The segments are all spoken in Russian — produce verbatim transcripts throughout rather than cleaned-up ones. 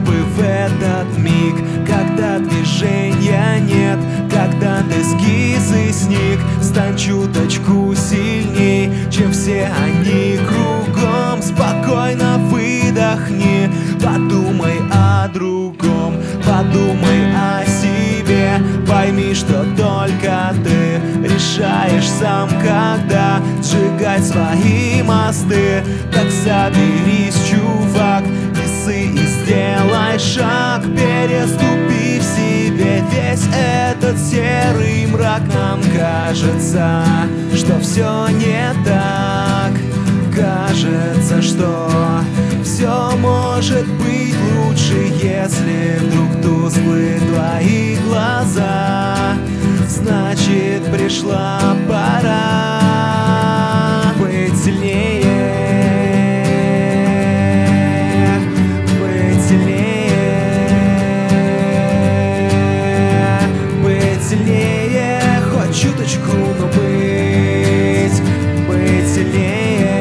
чтобы в этот миг, когда движения нет, когда эскизы сник, стань чуточку сильней, чем все они кругом. Спокойно выдохни, подумай о другом, подумай о себе. Пойми, что только ты решаешь сам, когда сжигать свои мосты. Так соберись, чувак, весы и сделай шаг, переступи в себе весь этот серый мрак. Нам кажется, что все не так, кажется, что все может быть лучше, если вдруг тусклы твои глаза. Значит, пришла пора быть сильнее, быть сильнее, быть сильнее, хоть чуточку, но быть, быть сильнее.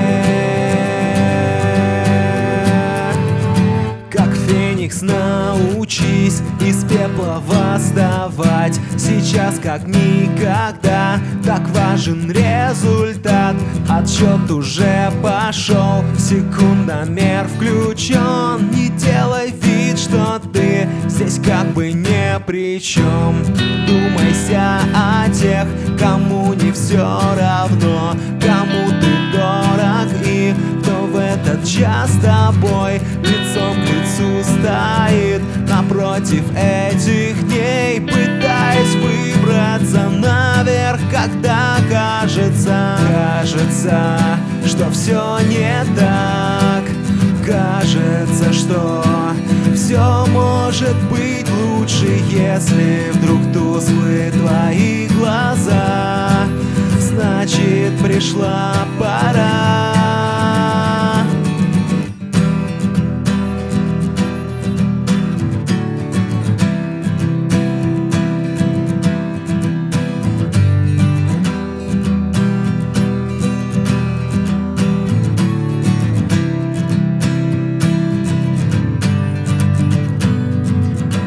Как феникс научись из пепла восставать. Сейчас как никогда так важен результат. Отсчет уже пошел, секундомер включен. Не делай вид, что ты здесь как бы не при чем. Думайся о тех, кому не все равно, кому ты дорог и кто в этот час с тобой лицом к лицу стоит напротив этих дней, пытаясь выбраться наверх, когда кажется, кажется, что все не так. Кажется, что все может быть лучше, если вдруг тусклы твои глаза. Значит, пришла пора.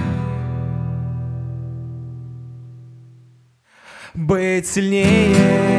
Быть сильнее.